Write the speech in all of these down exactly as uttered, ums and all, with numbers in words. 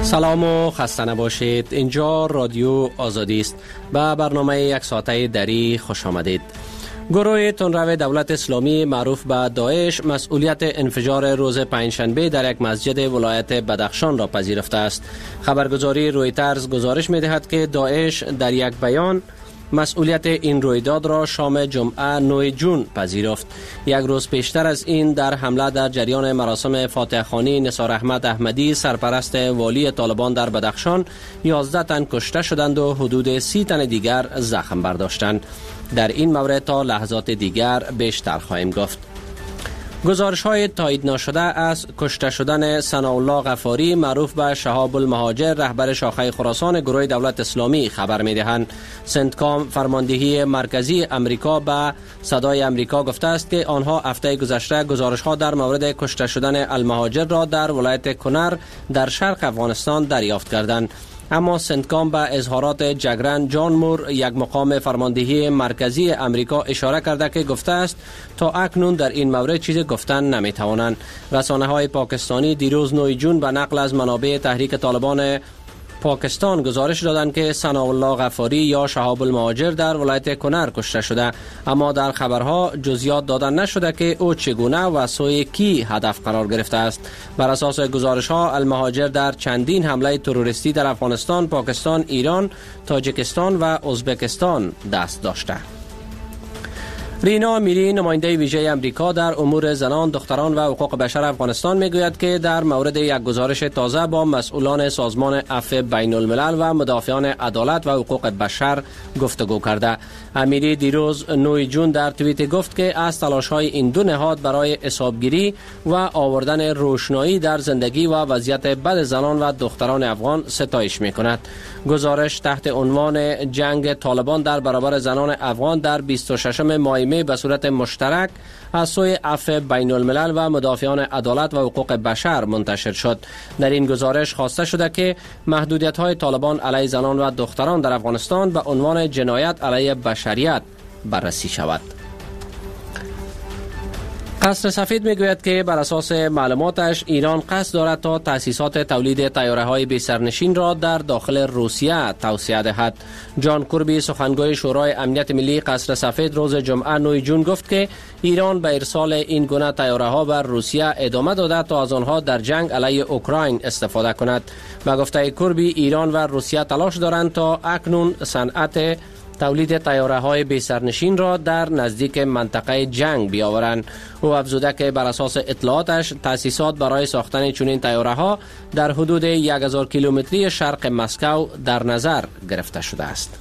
سلام و خسته نباشید. اینجا رادیو آزادی است. به برنامه یک ساعته دری خوش آمدید. گروه تندرو دولت اسلامی معروف به داعش مسئولیت انفجار روز پنجشنبه در یک مسجد ولایت بدخشان را پذیرفته است. خبرگزاری رویترز گزارش می دهد که داعش در یک بیان مسئولیت این رویداد را شام جمعه نه جون پذیرفت. یک روز پیشتر از این در حمله در جریان مراسم فاتحه خوانی نثار احمد احمدی سرپرست والی طالبان در بدخشان یازده تن کشته شدند و حدود سی تن دیگر زخم برداشتند. در این مورد تا لحظات دیگر بیشتر خواهیم گفت. گزارش های تایید نشده از کشته شدن ثناءالله غفاری معروف به شهاب المهاجر رهبر شاخه خراسان گروه دولت اسلامی خبر می دهند. سنتکام فرماندهی مرکزی امریکا به صدای امریکا گفته است که آنها هفته گذشته گزارش ها در مورد کشته شدن المهاجر را در ولایت کنر در شرق افغانستان دریافت کردند. اما سنتکام به اظهارات جگرن جان مور یک مقام فرماندهی مرکزی امریکا اشاره کرده که گفته است تا اکنون در این مورد چیز گفتن نمی توانند. رسانه های پاکستانی دیروز نه جون به نقل از منابع تحریک طالبان پاکستان گزارش دادند که ثناءالله غفاری یا شهاب المهاجر در ولایت کنر کشته شده، اما در خبرها جزئیات داده نشده که او چگونه و سوی کی هدف قرار گرفته است. بر اساس گزارش ها المهاجر در چندین حمله تروریستی در افغانستان، پاکستان، ایران، تاجیکستان و ازبکستان دست داشته. رینا میری نماینده ویژه امریکا در امور زنان، دختران و حقوق بشر افغانستان میگوید که در مورد یک گزارش تازه با مسئولان سازمان عفو بین الملل و مدافعان عدالت و حقوق بشر گفتگو کرده. امیری دیروز نه جون در توییت گفت که از تلاش‌های این دو نهاد برای حسابگیری و آوردن روشنایی در زندگی و وضعیت بد زنان و دختران افغان ستایش میکند. گزارش تحت عنوان جنگ طالبان در برابر زنان افغان در بیست و ششم مای به صورت مشترک از سوی عفو بین الملل و مدافعان عدالت و حقوق بشر منتشر شد. در این گزارش خواسته شده که محدودیت های طالبان علیه زنان و دختران در افغانستان به عنوان جنایت علیه بشریت بررسی شود. قصر سفید میگوید که بر اساس معلوماتش ایران قصد دارد تا تأسیسات تولید طیاره‌های بی سرنشین را در داخل روسیه توسعه دهد. جان کوربی سخنگوی شورای امنیت ملی قصر سفید روز جمعه نه جون گفت که ایران به ارسال این گونه طیاره‌ها بر روسیه ادامه داده تا از آنها در جنگ علیه اوکراین استفاده کند. به گفته کوربی ایران و روسیه تلاش دارند تا اکنون صنعت تولید طیاره‌های بی سرنشین را در نزدیک منطقه جنگ بیاورند. او افزوده که بر اساس اطلاعاتش تأسیسات برای ساختن چنین طیاره‌ها در حدود هزار کیلومتری شرق مسکو در نظر گرفته شده است.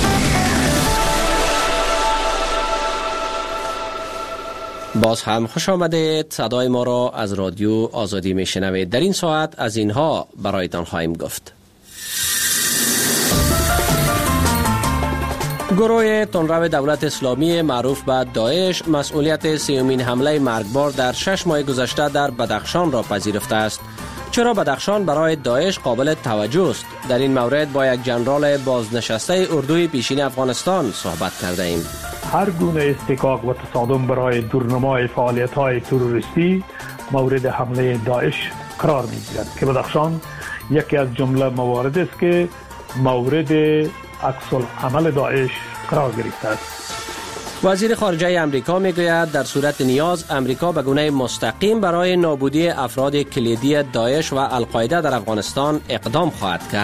باز هم خوش آمدید. صدای ما را از رادیو آزادی میشنوید. در این ساعت از اینها برایتان خواهیم گفت. گروه تندرو دولت اسلامی معروف به داعش مسئولیت سیومین حمله مرگبار در شش ماه گذشته در بدخشان را پذیرفته است. چرا بدخشان برای داعش قابل توجه است؟ در این مورد با یک جنرال بازنشسته اردوی پیشین افغانستان صحبت کرده ایم. هر گونه استکاک و تصادم برای دورنمای فعالیت‌های تروریستی مورد حمله داعش قرار می‌گیرد که بدخشان یکی از جمله موارد است که مورد عکس العمل داعش قرار گرفته است. وزیر خارجه امریکا میگوید در صورت نیاز امریکا به گونه مستقیم برای نابودی افراد کلیدی داعش و القاعده در افغانستان اقدام خواهد کرد.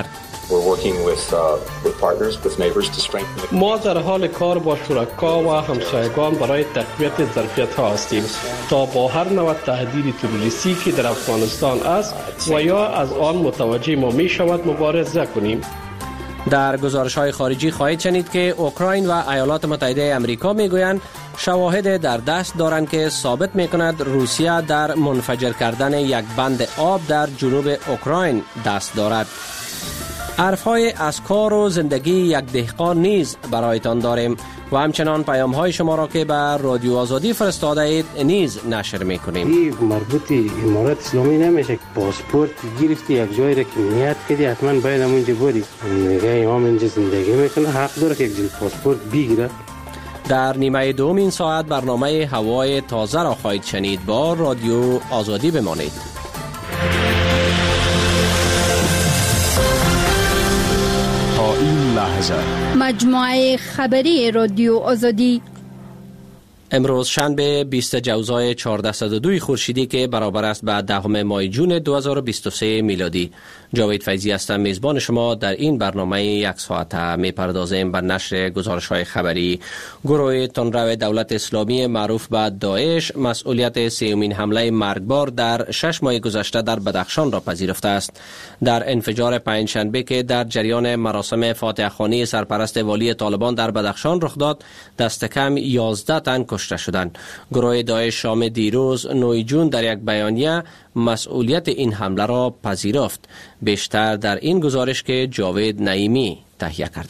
ما در حال کار با شرکا و همسایگان برای تقویت ظرفیت‌ها هستیم تا با هر نوع تهدید تروریستی که در افغانستان است و یا از آن متوجه ما می شود مبارزه کنیم. در گزارش‌های خارجی خواهید شنید که اوکراین و ایالات متحده آمریکا میگویند شواهد در دست دارند که ثابت میکند روسیه در منفجر کردن یک بند آب در جنوب اوکراین دست دارد. حرفهای از کار و زندگی یک دهقان نیز برایتان داریم و همچنان پیام های شما را که به رادیو آزادی فرستاده اید نیز نشر میکنیم. این مربوط امارات اسلامی نمیشه. پاسپورت گرفتی یک جایی را که نیت کردی حتما باید همونجا بری. نگه امام اینجا زندگی میکنه حق داره که یک پاسپورت بگیره. در نیمه دوم این ساعت برنامه هوای تازه را خواهید شنید. با رادیو آزادی بمانید. این لحظه مجموعه خبری رادیو آزادی امروز شنبه بیست جوزای چهارصد و دو خورشیدی که برابر است به دهم ماه جون دو هزار و بیست و سه میلادی. جاوید فیضی هستم، میزبان شما. در این برنامه یک ساعته میپردازیم به نشر گزارش های خبری. گروه تندرو دولت اسلامی معروف به داعش مسئولیت سیومین حمله مرگبار در شش ماه گذشته در بدخشان را پذیرفته است. در انفجار پنجشنبه که در جریان مراسم فاتحه خوانی سرپرست والی طالبان در بدخشان رخ داد، دست کم یازده تن کشته شدند. گروه داعش شام دیروز نه جون در یک بیانیه مسئولیت این حمله را پذیرفت. بیشتر در این گزارش که جاوید نعیمی تهیه کرده.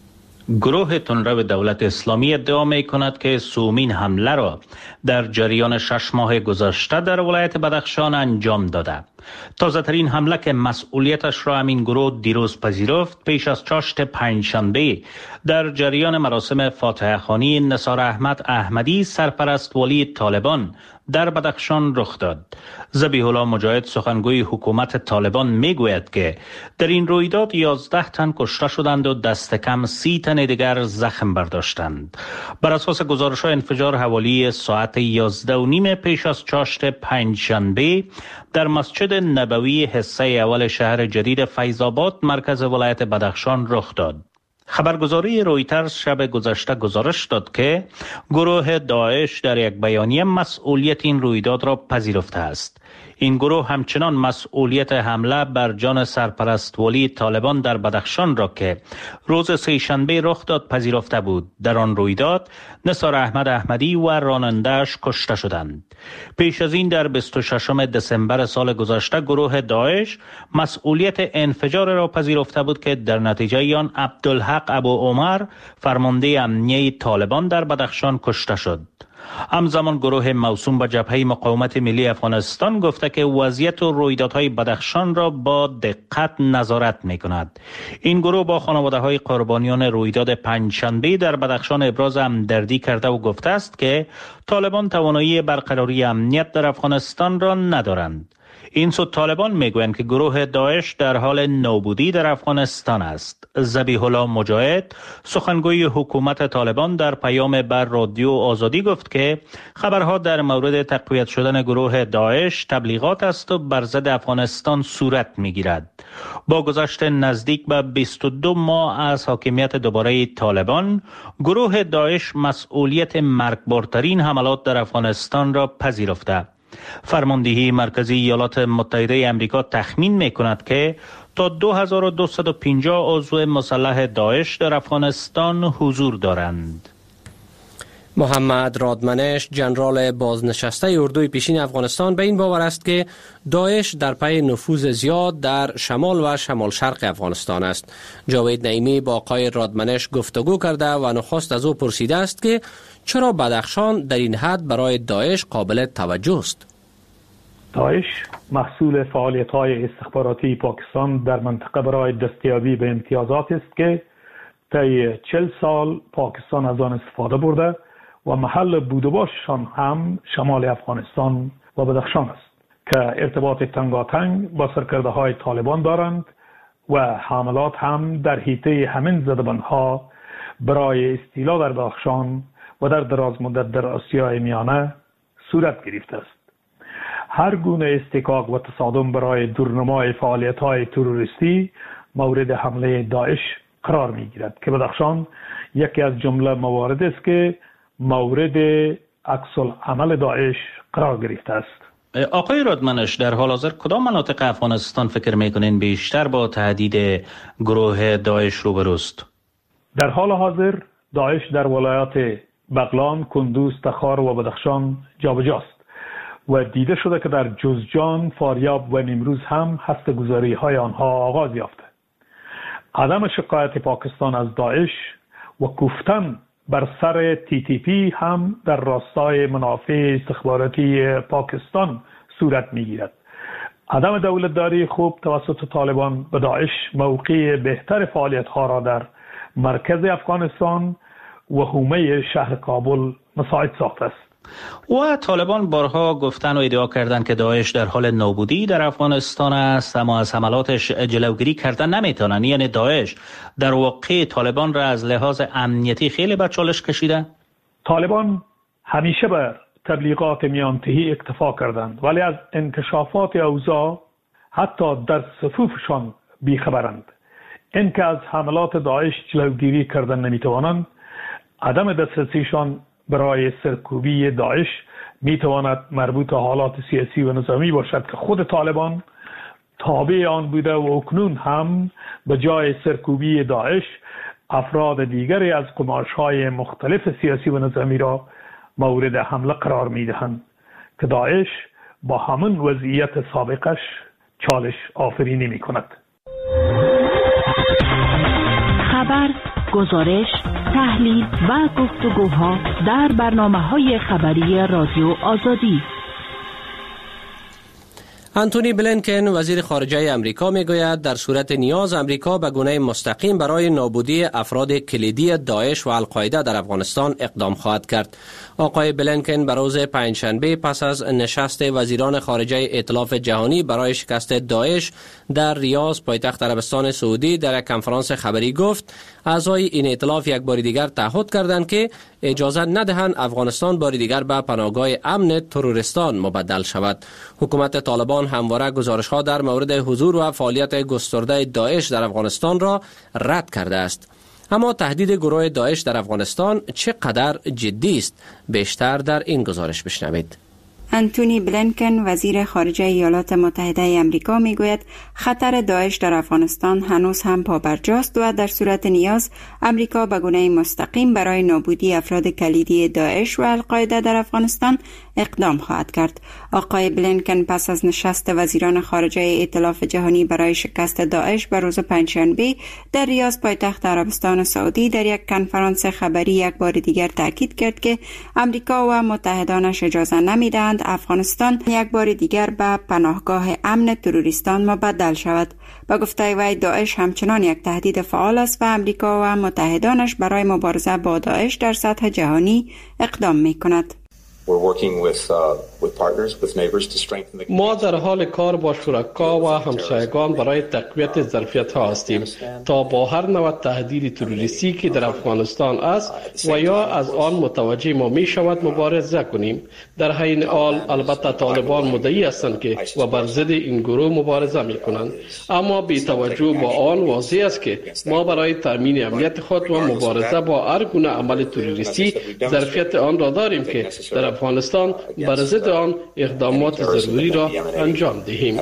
گروه تندرو دولت اسلامی ادعا می کند که سومین حمله را در جریان شش ماه گذشته در ولایت بدخشان انجام داده. تازه ترین حمله که مسئولیتش را همین گروه دیروز پذیرفت پیش از چاشت پنجشنبه در جریان مراسم فاتحه خوانی نثار احمد احمدی سرپرست والی طالبان در بدخشان رخ داد. ذبیح الله مجاهد سخنگوی حکومت طالبان می گوید که در این رویداد یازده تن کشته شدند و دست کم سی تن دیگر زخم برداشتند. بر اساس گزارش های انفجار حوالی ساعت یازده و نیم پیش از چاشت پنجشنبه در مسجد نبوی حصه اول شهر جدید فیض‌آباد مرکز ولایت بدخشان رخ داد. خبرگزاری رویترز شب گذشته گزارش داد که گروه داعش در یک بیانیه مسئولیت این رویداد را پذیرفته است. این گروه همچنان مسئولیت حمله بر جان سرپرست والی طالبان در بدخشان را که روز سه‌شنبه رخ داد پذیرفته بود. در آن رویداد نثار احمد احمدی و راننده‌اش کشته شدند. پیش از این در بیست و ششم دسامبر سال گذشته گروه داعش مسئولیت انفجار را پذیرفته بود که در نتیجه آن عبدالحق ابو عمر فرمانده امنیه طالبان در بدخشان کشته شد. همزمان گروه موسوم به جبهه مقاومت ملی افغانستان گفته که وضعیت و رویدادهای بدخشان را با دقت نظارت می کند. این گروه با خانواده های قربانیان رویداد پنجشنبه در بدخشان ابراز همدردی کرده و گفته است که طالبان توانایی برقراری امنیت در افغانستان را ندارند. این سو طالبان میگویند که گروه داعش در حال نابودی در افغانستان است. ذبیح الله مجاهد سخنگوی حکومت طالبان در پیام بر رادیو آزادی گفت که خبرها در مورد تقویت شدن گروه داعش تبلیغات است و بر ضد افغانستان صورت میگیرد. با گذشت نزدیک به بیست و دو ماه از حاکمیت دوباره طالبان، گروه داعش مسئولیت مرگبارترین حملات در افغانستان را پذیرفته. فرماندهی مرکزی ایالات متحده آمریکا تخمین می کند که تا دو هزار و دویست و پنجاه عضو مسلح داعش در افغانستان حضور دارند. محمد رادمنش جنرال بازنشسته اردوی پیشین افغانستان به این باور است که داعش در پی نفوذ زیاد در شمال و شمال شرق افغانستان است. جاوید نعیمی با آقای رادمنش گفتگو کرده و نخست از او پرسیده است که چرا بدخشان در این حد برای داعش قابل توجه است؟ داعش محصول فعالیت‌های استخباراتی پاکستان در منطقه برای دستیابی به امتیازات است که طی چهل سال پاکستان از آن استفاده برده و محل بود و باششان هم شمال افغانستان و بدخشان است که ارتباط تنگاتنگ با سرکرده‌های طالبان دارند و حملات هم در حیطه همین زدبانها برای استیلا در بدخشان و در دراز مدت در آسیای میانه صورت گرفته است. هر گونه استکاک و تصادم برای دورنمای فعالیت‌های تروریستی مورد حمله داعش قرار می‌گیرد که بدخشان یکی از جمله موارد است که مورد عکس العمل داعش قرار گرفته است. آقای رادمنش، در حال حاضر کدام مناطق افغانستان فکر می‌کنین بیشتر با تهدید گروه داعش روبروست؟ در حال حاضر داعش در ولایات بغلان، کندوز، تخار و بدخشان جابجاست و دیده شده که در جوزجان، فاریاب و نیمروز هم هسته‌گذاری های آنها آغاز یافته. عدم شکایت پاکستان از داعش و کوفتن بر سر تی تی پی هم در راستای منافع استخباراتی پاکستان صورت میگیرد. عدم دولتداری خوب توسط طالبان به داعش موقع بهتر فعالیت ها را در مرکز افغانستان و حومه شهر کابل مساعد ساخته است. و طالبان بارها گفتن و ادعا کردند که داعش در حال نابودی در افغانستان است، اما از حملاتش جلوگیری کردن نمیتونن. یعنی داعش در واقع طالبان را از لحاظ امنیتی خیلی به چالش کشیده. طالبان همیشه به تبلیغات میانتهی اکتفا کردند، ولی از انکشافات اوضاع حتی در صفوفشان بیخبرند. اینکه از حملات داعش جلوگیری کردن نمیتوانند، عدم دسترسیشان برای سرکوبی داعش میتواند مربوط به حالات سیاسی و نظامی باشد که خود طالبان تابع آن بوده و اکنون هم به جای سرکوبی داعش افراد دیگری از قماش‌های مختلف سیاسی و نظامی را مورد حمله قرار میدهند که داعش با همون وضعیت سابقش چالش آفرینی میکند. خبر، گزارش، تحلیل و گفتگوها در برنامه‌های خبری رادیو آزادی. انتونی بلینکن وزیر خارجه امریکا میگوید در صورت نیاز امریکا به گونه مستقیم برای نابودی افراد کلیدی داعش و القاعده در افغانستان اقدام خواهد کرد. آقای بلینکن به روز پنجشنبه پس از نشست وزیران خارجه ائتلاف جهانی برای شکست داعش در ریاض پایتخت عربستان سعودی در یک کنفرانس خبری گفت اعضای این ائتلاف یک بار دیگر تعهد کردند که اجازه ندهند افغانستان بار دیگر به پناهگاه امن تروریستان مبدل شود. حکومت طالبان همواره گزارش‌ها در مورد حضور و فعالیت گسترده داعش در افغانستان را رد کرده است. اما تهدید گروه داعش در افغانستان چقدر جدی است؟ بیشتر در این گزارش بشنوید. انتونی بلینکن وزیر خارجه ایالات متحده امریکا میگوید خطر داعش در افغانستان هنوز هم پابرجاست و در صورت نیاز امریکا به گونه مستقیم برای نابودی افراد کلیدی داعش و القاعده در افغانستان اقدام خواهد کرد. آقای بلینکن پس از نشست وزیران خارجه ائتلاف جهانی برای شکست داعش به روز پنجشنبه در ریاض پایتخت عربستان سعودی در یک کنفرانس خبری یک بار دیگر تاکید کرد که امریکا و متحدانش اجازه نمیدهند افغانستان یک بار دیگر به پناهگاه امن تروریستان مبدل شود. با گفته وی داعش همچنان یک تهدید فعال است و امریکا و متحدانش برای مبارزه با داعش در سطح جهانی اقدام می‌کند. ما در حال کار با شرکا و همسایگان برای تقویت ظرفیت‌ها هستیم تا با هر نوع تهدید تروریستی که در افغانستان است و یا از آن متوجه ما می شود مبارزه کنیم. در حین حال البته طالبان مدعی هستند که و بر ضد این گروه مبارزه می کنند، اما بی توجه با آن واضح است که ما برای تامین امنیت خود و مبارزه با هر گونه عمل تروریستی ظرفیت آن را داریم که در افغانستان بر ضد آن اقدامات ضروری را انجام دهیم.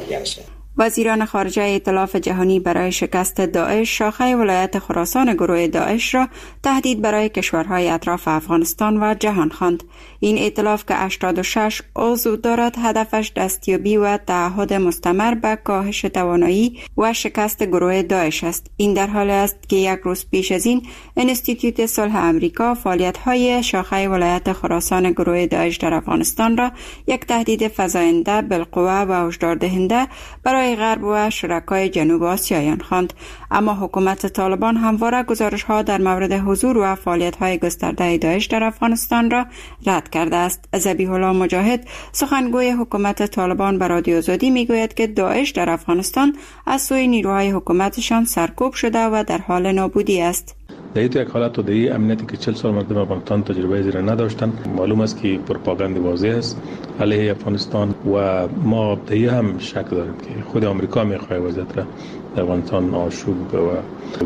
وزیران خارجه ائتلاف جهانی برای شکست داعش شاخه ولایت خراسان گروه داعش را تهدید برای کشورهای اطراف افغانستان و جهان خواند. این ائتلاف که هشتاد و شش عضو دارد هدفش دستیابی و تعهد مستمر به کاهش توانایی و شکست گروه داعش است. این در حالی است که یک روز پیش از این انستیتوت صلح امریکا فعالیت‌های شاخه ولایت خراسان گروه داعش در افغانستان را یک تهدید فزاینده بالقوه و هشدار دهنده برای غرب و شرکای جنوب آسیایان خواند. اما حکومت طالبان همواره گزارش‌ها در مورد حضور و فعالیت‌های گسترده داعش در افغانستان را رد کرده است. ذبیح الله مجاهد سخنگوی حکومت طالبان به رادیو آزادی میگوید که داعش در افغانستان از سوی نیروهای حکومتشان سرکوب شده و در حال نابودی است. در این یک حالت و در این امنیتی که چهل سال مردم افغانستان تجربه زیر نداشتن، معلوم است که پروپاگاند واضح است علیه افغانستان و ما در این هم شک داریم که خود آمریکا میخواد وضعیت را در افغانستان آشوب و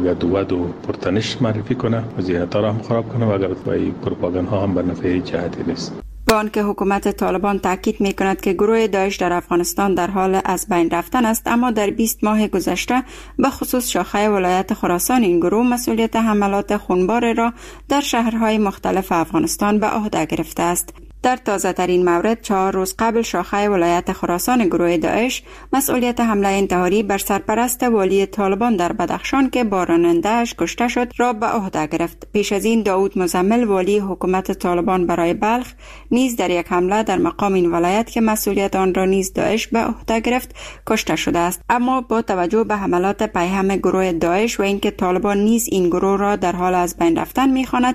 ود و پرتنش معرفی کنه و ذهنیت‌ها را هم خراب کنه و اگر این پروپاگاندها هم به نفع جهتی نیست. با آنکه حکومت طالبان تاکید می‌کند که گروه داعش در افغانستان در حال از بین رفتن است، اما در بیست ماه گذشته به خصوص شاخه ولایت خراسان این گروه مسئولیت حملات خونبار را در شهرهای مختلف افغانستان به عهده گرفته است. در تازه ترین مورد چهار روز قبل شاخه ولایت خراسان گروه داعش مسئولیت حمله انتحاری بر سرپرست والی طالبان در بدخشان که با راننده‌اش کشته شد را به عهده گرفت. پیش از این داود مزمل والی حکومت طالبان برای بلخ نیز در یک حمله در مقام این ولایت که مسئولیت آن را نیز داعش به عهده گرفت کشته شده است. اما با توجه به حملات پیهم گروه داعش و اینکه طالبان نیز این گروه را در حال از بین رفتن می‌خواند،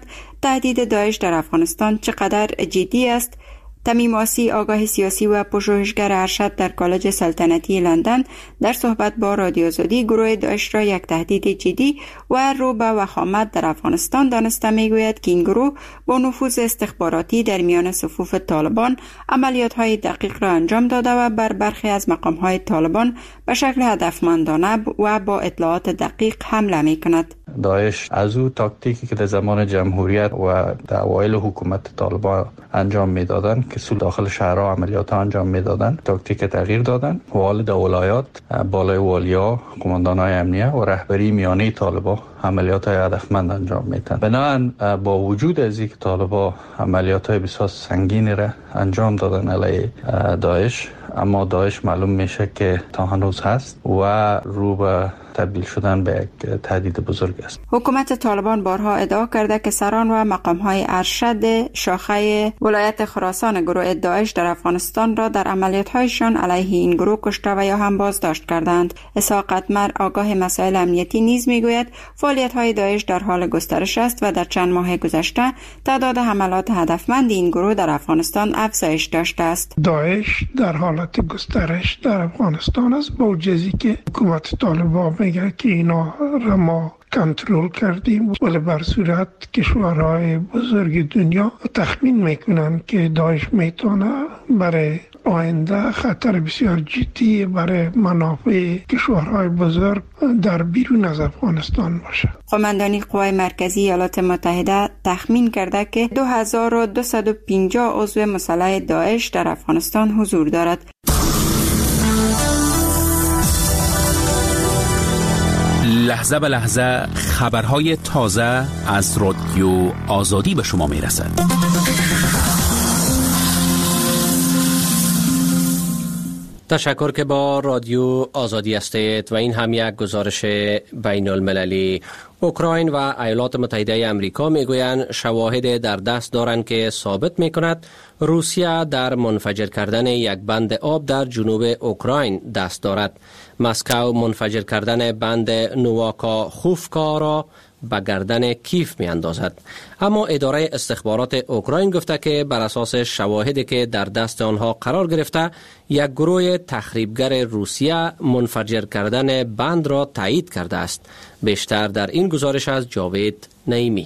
تهدید داعش در افغانستان چقدر جدی است. تمیم آسی، آگاه سیاسی و پژوهشگر ارشد در کالج سلطنتی لندن، در صحبت با رادیو آزادی گروه داعش را یک تهدید جدی و رو به وخامت در افغانستان دانسته میگوید که این گروه با نفوذ استخباراتی در میان صفوف طالبان عملیات‌های دقیق را انجام داده و بر برخی از مقام‌های طالبان به شکل هدفمندانه و با اطلاعات دقیق حمله می‌کند. داعش از او تاکتیکی که در زمان جمهوریت و در اوایل حکومت طالبان انجام میدادند که سو داخل شهرها عملیات انجام میدادند، تاکتیک تغییر دادند و حال در ولایات بالای والیا، قماندان‌های امنیه و رهبری میانه طالبان عملیات های هدفمند انجام میدن. بنابراین با وجود از اینکه طالبان عملیات های بسیار سنگینی را انجام دادن علیه داعش، اما داعش معلوم میشه که تا هنوز هست و رو به تبدیل شدن به یک تهدید بزرگ است. حکومت طالبان بارها ادعا کرده که سران و مقام‌های ارشد شاخه ولایت خراسان گروه داعش در افغانستان را در عملیات‌هایشان علیه این گروه کشته و یا هم بازداشت کردند. اسحاق قطمر، آگاه مسائل امنیتی، نیز میگوید فعالیت‌های داعش در حال گسترش است و در چند ماه گذشته تعداد حملات هدفمند این گروه در افغانستان افزایش داشته است. داعش در حالت گسترش در افغانستان است، با وجودی که حکومت طالبان میگه که اینا را ما کنترل کردیم، ولی بر صورت کشورهای بزرگ دنیا تخمین میکنن که داعش میتونه برای آینده خطر بسیار جدی برای منافع کشورهای بزرگ در بیرون از افغانستان باشه. قماندانی قوای مرکزی ایالات متحده تخمین کرده که دو هزار و دویست و پنجاه عضو مسلح داعش در افغانستان حضور دارد. لحظه به لحظه خبرهای تازه از رادیو آزادی به شما میرسد. تشکر که با رادیو آزادی هستید و این هم یک گزارش بین المللی. اوکراین و ایالات متحده آمریکا میگویند شواهد در دست دارند که ثابت میکند روسیه در منفجر کردن یک بند آب در جنوب اوکراین دست دارد. مسکو منفجر کردن بند نوواکاخوفکا را به گردن کیف می اندازد. اما اداره استخبارات اوکراین گفته که بر اساس شواهدی که در دست آنها قرار گرفته، یک گروه تخریبگر روسیه منفجر کردن بند را تایید کرده است. بیشتر در این گزارش از جاوید نعیمی.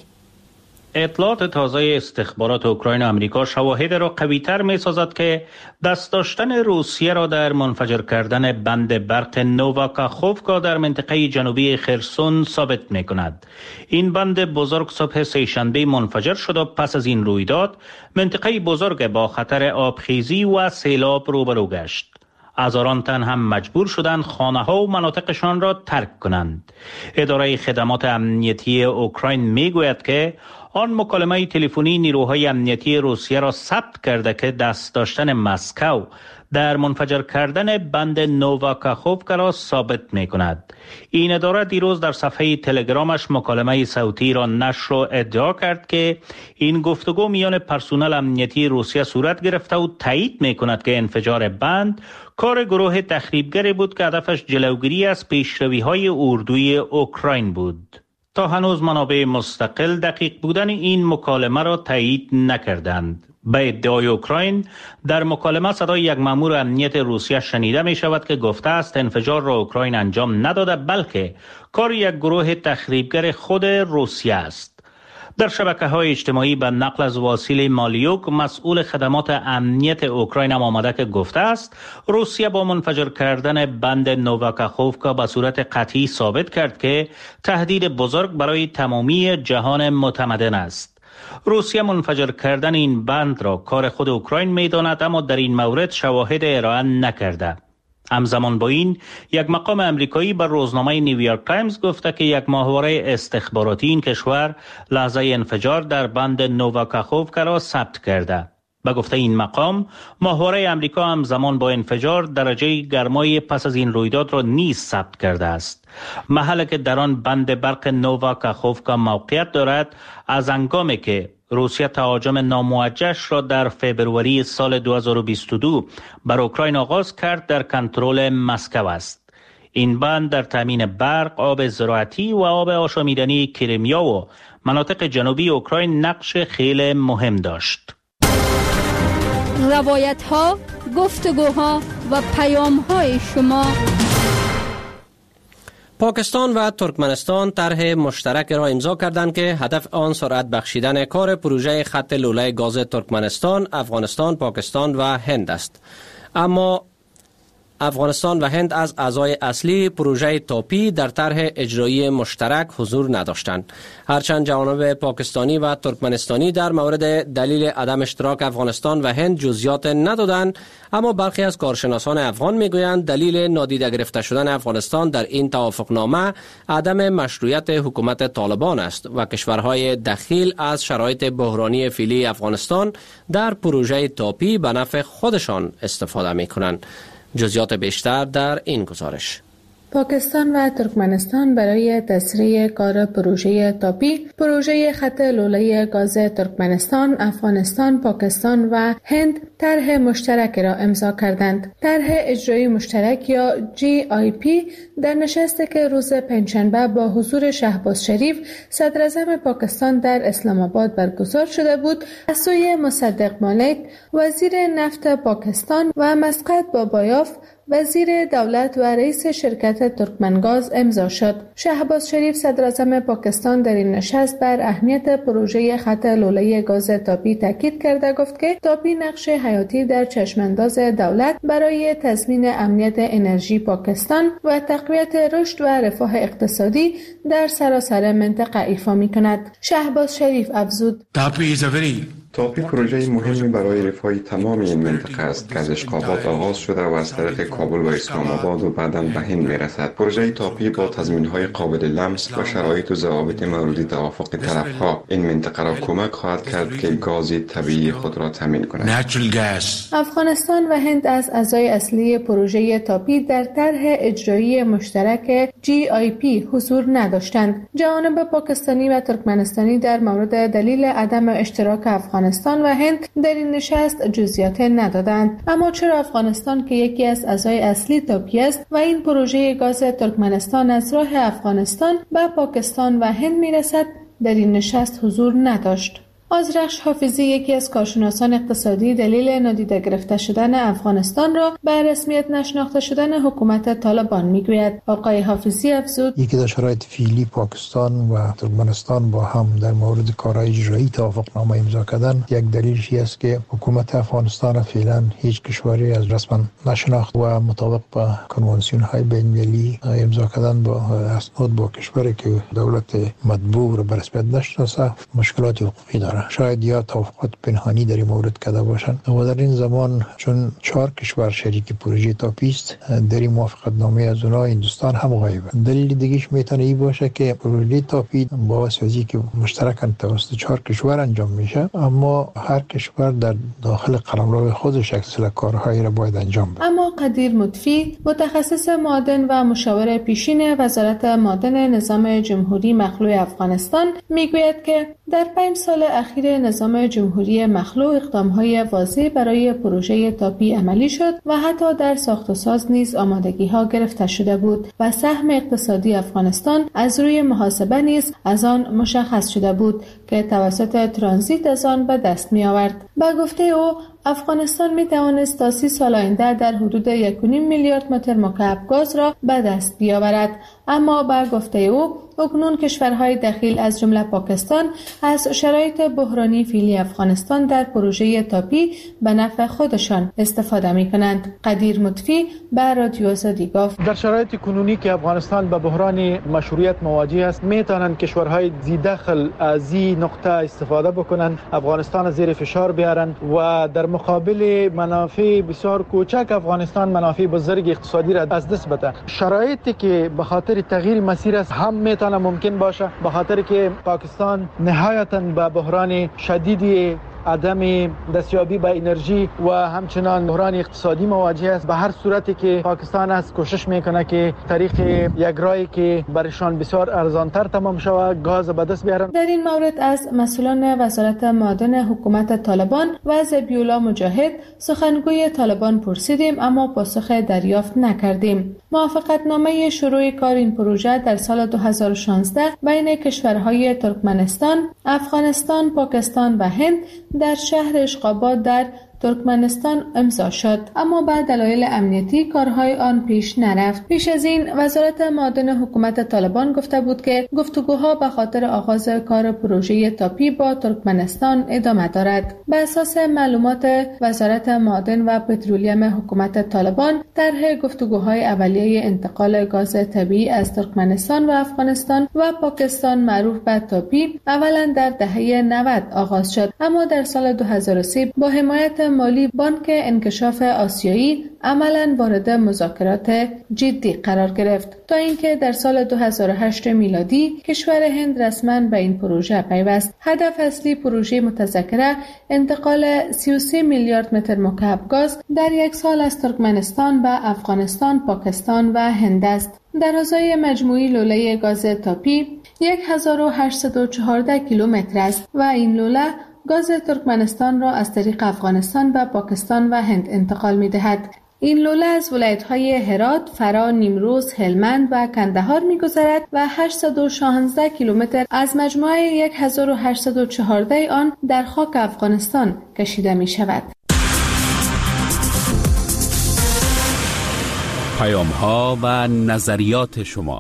اطلاعات تازه استخبارات اوکراین و آمریکا شواهد را قوی‌تر می‌سازد که دست داشتن روسیه را در منفجر کردن بند برق نوواکاخوفکا در منطقه جنوبی خرسون ثابت می‌کند. این بند بزرگ صبح سه‌شنبه منفجر شد و پس از این رویداد منطقه بزرگ با خطر آبخیزی و سیلاب روبرو گشت. هزاران تن هم مجبور شدند خانه‌ها و مناطقشان را ترک کنند. اداره خدمات امنیتی اوکراین میگوید که آن مکالمه تلفنی نیروهای امنیتی روسیه را ثبت کرده که دست داشتن مسکو در منفجر کردن بند نوواکاخوفکا را ثابت می کند. این اداره دیروز در صفحه تلگرامش مکالمه صوتی را نشر و ادعا کرد که این گفتگو میان پرسنل امنیتی روسیه صورت گرفته و تایید می کند که انفجار بند کار گروه تخریبگری بود که هدفش جلوگیری از پیشروی‌های اردوی اوکراین بود. تا هنوز منابع مستقل دقیق بودن این مکالمه را تایید نکردند. به ادعای اوکراین در مکالمه صدای یک مأمور امنیت روسیه شنیده می شود که گفته است انفجار را اوکراین انجام نداده، بلکه کار یک گروه تخریبگر خود روسیه است. در شبکه‌های اجتماعی به نقل از واسیل مالیوک، مسئول خدمات امنیت اوکراین هم آمده که گفته است روسیه با منفجر کردن بند نوواکاخوفکا به صورت قطعی ثابت کرد که تهدید بزرگ برای تمامی جهان متمدن است. روسیه منفجر کردن این بند را کار خود اوکراین می‌داند، اما در این مورد شواهد ارائه نکرده. همزمان با این یک مقام امریکایی بر روزنامه نیویورک تایمز گفته که یک ماهواره استخباراتی این کشور لحظه انفجار در بند نوواکاخوفکا را ثبت کرده. به گفته این مقام، ماهواره امریکا همزمان با انفجار درجه گرمای پس از این رویداد را نیز ثبت کرده است. محلی که در آن بند برق نوواکاخوفکا موقعیت دارد، از هنگامی که روسیه تهاجم ناموجه‌اش را در فبروری سال دو هزار و بیست و دو بر اوکراین آغاز کرد، در کنترل مسکو است. این بند در تامین برق، آب زراعتی و آب آشامیدنی کریمیا و مناطق جنوبی اوکراین نقش خیلی مهم داشت. روایت ها، گفتگوها و پیام های شما. پاکستان و ترکمنستان طرح مشترک را امضا کردند که هدف آن سرعت بخشیدن کار پروژه خط لوله گاز ترکمنستان، افغانستان، پاکستان و هند است. اما افغانستان و هند از اعضای اصلی پروژه تاپی در طرح اجرایی مشترک حضور نداشتند. هرچند جوانب پاکستانی و ترکمنستانی در مورد دلیل عدم اشتراک افغانستان و هند جزئیات ندادند، اما برخی از کارشناسان افغان میگویند دلیل نادیده گرفته شدن افغانستان در این توافقنامه عدم مشروعیت حکومت طالبان است و کشورهای دخیل از شرایط بحرانی فعلی افغانستان در پروژه تاپی به نفع خودشان استفاده میکنند. جزئیات بیشتر در این گزارش. پاکستان و ترکمنستان برای تسریع کار پروژه تاپی، پروژه خط لوله گاز ترکمنستان، افغانستان، پاکستان و هند طرح مشترک را امضا کردند. طرح اجرایی مشترک یا جی آی پی در نشستی که روز پنجشنبه با حضور شهباز شریف صدر اعظم پاکستان در اسلام آباد برگزار شده بود، از سوی مصدق مالک وزیر نفت پاکستان و مسقط بابایاف وزیر دولت و رئیس شرکت ترکمنگاز امضا شد. شهباز شریف صدر اعظم پاکستان در این نشست بر اهمیت پروژه خط لوله گاز تاپی تاکید کرده گفت که تاپی نقش حیاتی در چشمانداز دولت برای تضمین امنیت انرژی پاکستان و تقویت رشد و رفاه اقتصادی در سراسر منطقه ایفا می‌کند. شهباز شریف افزود: تاپی پروژه مهمی برای رفاه تمام این منطقه است که از اشقابات آغاز شده و از طریق کابل و اسلام آباد و بعداً به هند میرسد. پروژه تاپی با تضمین‌های قابل لمس و شرایط و ضوابط مورد توافق طرفها این منطقه را کمک خواهد کرد که گاز طبیعی خود را تامین کند. افغانستان و هند از اعضای اصلی پروژه تاپی در طرح اجرایی مشترک جی آی پی حضور نداشتند. جوانب پاکستانی و ترکمنستانی در مورد دلیل عدم اشتراک افغانستان افغانستان و هند در این نشست جزئیات ندادند. اما چرا افغانستان که یکی از اعضای اصلی تاپی است و این پروژه گاز ترکمنستان از راه افغانستان به پاکستان و هند میرسد در این نشست حضور نداشت؟ آذرخش حافظی یکی از کارشناسان اقتصادی دلیل نادیده گرفته شدن افغانستان را به رسمیت نشناخته شدن حکومت طالبان میگوید. آقای حافظی افزود: یکی از شرایط فعلی پاکستان و ترکمنستان با هم در مورد کارهای اجرایی توافقنامه امضا کردن یک دلیلش است که حکومت افغانستان فعلا هیچ کشوری از رسما نشناخت و مطابق با کنوانسیون های بین‌المللی امضا کردن با اسناد با کشوری که دولت مطبوع را به رسمیت نشناسه مشکلات حقوقی دارد. شاید یا توافقات پنهانی در این مورد کرده باشند و در این زمان چون چهار کشور شریک پروژه تاپی است در این موافقتنامه از اونها هندوستان هم غایبه. دلیل دیگه‌اش میتونه این باشه که پروژه تاپی با واسطه که مشترکاً توسط چهار کشور انجام میشه اما هر کشور در داخل قلمرو خودش اصل کارهایی را باید انجام بده. اما قدیر مطفی متخصص معادن و مشاور پیشین وزارت معادن نظام جمهوری مخلوع افغانستان میگوید که در پنج سال اخیر نظام جمهوری مخلوع اقدام‌های واضح برای پروژه تاپی عملی شد و حتی در ساخت و ساز نیز آمادگی‌ها گرفته شده بود و سهم اقتصادی افغانستان از روی محاسبه نیز از آن مشخص شده بود که توسط ترانزیت از آن به دست می‌آورد. با گفته او افغانستان می توانست تا سی سال آینده در حدود یک و نیم میلیارد متر مکعب گاز را به دست بیاورد. اما با گفته او اکنون کشورهای دخیل از جمله پاکستان از شرایط بحرانی فعلی افغانستان در پروژه تاپی به نفع خودشان استفاده می کنند. قدیر مطفی به رادیو آزادی گفت: در شرایط کنونی که افغانستان به بحران مشروعیت مواجه است می توانند کشورهای زی داخل از این نقطه استفاده بکنند، افغانستان زیر فشار بیارند و در مقابل منافع بسیار کوچک افغانستان منافع بزرگ اقتصادی را از دست بده. شرایطی که به خاطر تغییر مسیر است هم میتونه ممکن باشه به خاطر که پاکستان نهایتاً به بحران شدیدی عدم دستیابی به انرژی و همچنان بحران اقتصادی مواجه است. به هر صورتی که پاکستان از کوشش میکنه که طریق یک راهی که برشان بسیار ارزانتر تمام شود گاز به دست بیارن. در این مورد از مسئولان وزارت معادن حکومت طالبان و ذبیح الله مجاهد سخنگوی طالبان پرسیدیم اما پاسخ دریافت نکردیم. موافقتنامه شروع کار این پروژه در سال دو هزار و شانزده بین کشورهای ترکمنستان، افغانستان، پاکستان و هند در شهر اشقاباد در ترکمنستان امضا شد، اما به دلایل امنیتی کارهای آن پیش نرفت. پیش از این وزارت معادن حکومت طالبان گفته بود که گفتگوها به خاطر آغاز کار پروژه تاپی با ترکمنستان ادامه دارد. به اساس معلومات وزارت معادن و پترولیم حکومت طالبان، طرح گفتگوهای اولیه انتقال گاز طبیعی از ترکمنستان و افغانستان و پاکستان معروف به تاپی اولا در دهه نود آغاز شد، اما در سال دو هزار و سه با حمایت مالی بانک انکشاف آسیایی عملاً وارد مذاکرات جدی قرار گرفت تا اینکه در سال دو هزار و هشت میلادی کشور هند رسما به این پروژه پیوست. هدف اصلی پروژه متذکره انتقال سی و سه میلیارد متر مکعب گاز در یک سال از ترکمنستان به افغانستان، پاکستان و هند است. درازای مجموعی لوله گاز تاپی هزار و هشتصد و چهارده کیلومتر است و این لوله گاز ترکمنستان را از طریق افغانستان و پاکستان و هند انتقال می دهد. این لوله از ولایت‌های هرات، فرا، نیمروز، هلمند و کندهار می‌گذرد و هشتصد و شانزده کیلومتر از مجموعه هزار و هشتصد و چهارده آن در خاک افغانستان کشیده می‌شود. پیام‌ها و نظریات شما.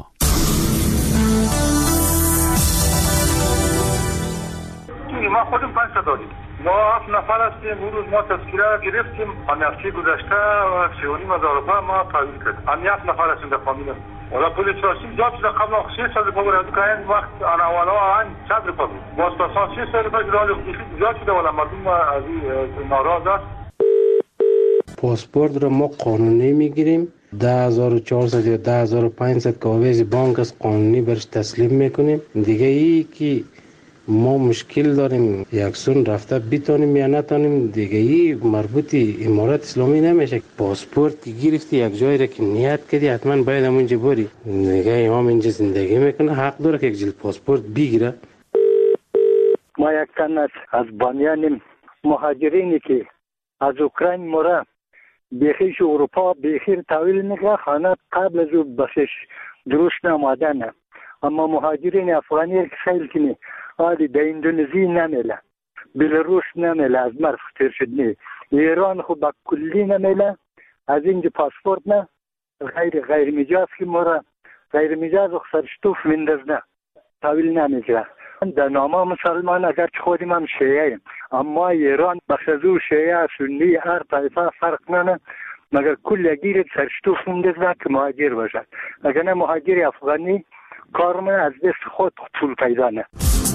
ما خودم پنج تا داریم. ما هفت نفر هستیم. اون روز ما تذکره گرفتیم. هم هفته گذشته و سه و نیم هزار روپیه ما تحویل کردیم. هم هفت نفر هستیم در فامیل. ولی پول چهارصد زیاد شده. قبل از شش سال روپیه بود که این وقت انا اولا آن صد روپیه بود. باز تا شش سال روپیه جلال زیاد شده ولی مردم از این ناراض است. پاسپورت رو ما قانونی میگیریم. ده هزار و چهارصد یا ده هزار و پانصد کاغذ بانک از قانونی برش تسلیم میکنیم. دیگه ای که ما مشکل داریم یکسون رفته بیتونیم یا نتونیم، دیگه ای مربوطی امارات اسلامی نمیشه. پاسپورت گرفتی یک جایی را که نیت کردی حتما باید همونجا بری. دیگه امام اینجا زندگی میکنه، حق داره که یک جلد پاسپورت بگیره. ما یک تن از بانیان مهاجرینی که از اوکراین مورا بیخیش اروپا بیخیر تحویل میکنه، خانه قبل از او بسش درست نمادن، اما مهاجرین افغانی که سیل کنی آدی در اندونزی نمیله، بلاروس نمیله، از مرف تیر شد نی، ایران خود با کلی نمیله، از اینجا پاسپورت نه، غیر غیر مجاز که مورا غیر مجاز و سرشتوف مندز نه، تحویل نمیکنه. در نامه مسلمان اگر چه خودیم هم شیعه ایم، اما ایران بخشو شیعه سنی هر طایفه فرق ننه، مگر کل گیرد سرشتوف مندز نه که مهاجر باشد. اگر نه مهاجر افغانی کارمون از دست خود طول پیدا نه.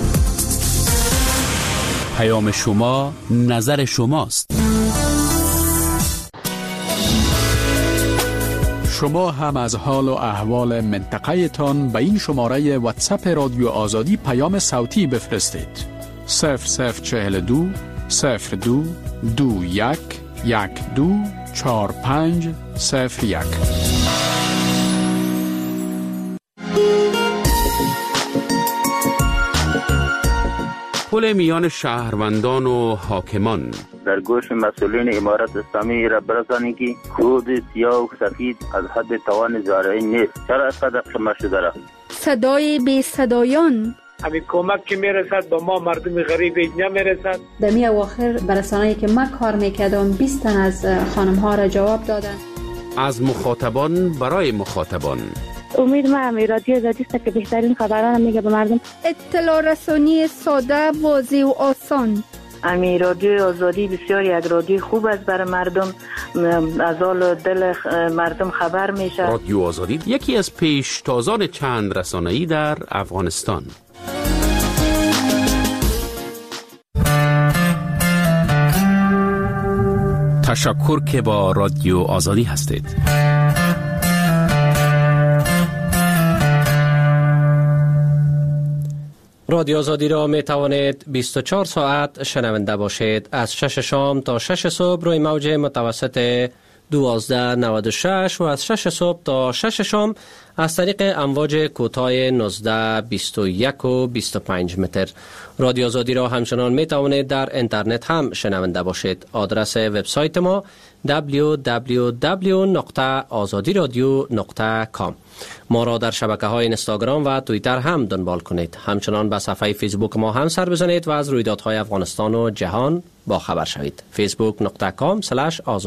پیام شما نظر شماست. شما هم از حال و احوال منطقه تان به این شماره واتساپ رادیو آزادی پیام صوتی بفرستید. صفر صفر چهل دو صفر دو دو یک یک دو چهار پنج صفر یک. پل میان شهروندان و حاکمان در گوش مسئولین امارت اسلامی را برسانید که کود سیاه و سفید از حد توان زارعی نیست. چرا اینقدر قمه شده را؟ صدای بی صدایان همین کمک که میرسد به ما مردم غریب نمیرسد. در می اواخر برسانه‌ای که ما کار میکردم بیست تن از خانم ها را جواب دادن. از مخاطبان برای مخاطبان. امید ما هم رادیو آزادی است که بهترین خبران میگه به مردم. اطلاع رسانی ساده، واضح و آسان. امی رادیو آزادی بسیار یک رادیو خوب است برای مردم، از حال دل مردم خبر میشه. رادیو آزادی یکی از پیشتازان چند رسانه‌ای در افغانستان. تشکر که با رادیو آزادی هستید. رادیو آزادی را می توانید بیست و چهار ساعت شنونده باشید. از شش شام تا شش صبح روی موج متوسط دوازده نود و شش و از شش صبح تا شش شام از طریق امواج کوتاه نوزده بیست و یک و بیست و پنج متر. رادیو آزادی را همچنان می توانید در اینترنت هم شنونده باشید. آدرس وبسایت ما دبلیو دبلیو دبلیو نقطه آزادی رادیو نقطه کام. ما را در شبکه های اینستاگرام و توییتر هم دنبال کنید. همچنان به صفحه فیسبوک ما هم سر بزنید و از رویدادهای افغانستان و جهان با خبر شوید. فیسبوک نقطه کام سلش